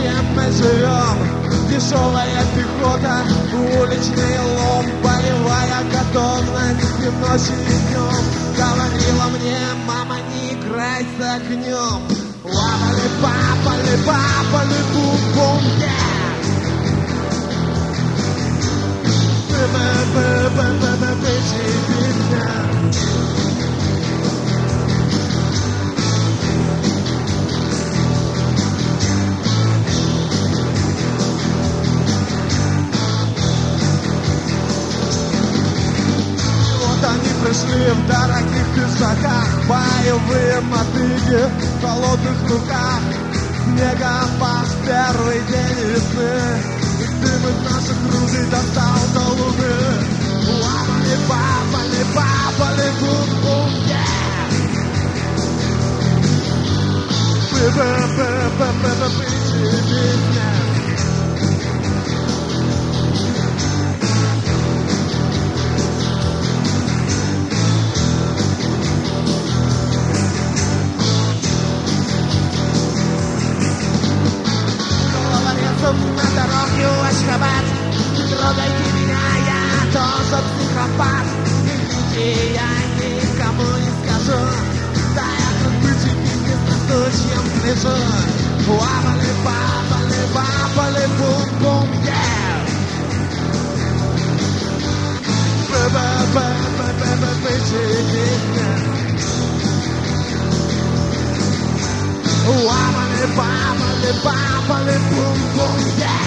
чем мы живем. Дешевая пехота, уличный лом, боевая готовность и ночью и днем. Говорила мне, мама, не играй с огнем. Лапали, папали, бум-бум, пришли в дорогих пиджаках, боевые мотыги в холодных руках. Снегопад в первый день весны, и дым из наших ружей достал до луны. Лапали, папали, бум-бум, песня. На дороге у Ашхабад, не трогайте меня, я тоже психопат. Извините, я никому не скажу, да я как бычий бизнес на случаем слежу. Лапали, бум-бум, бычий бизнес. Wabble, bum, bum, yeah.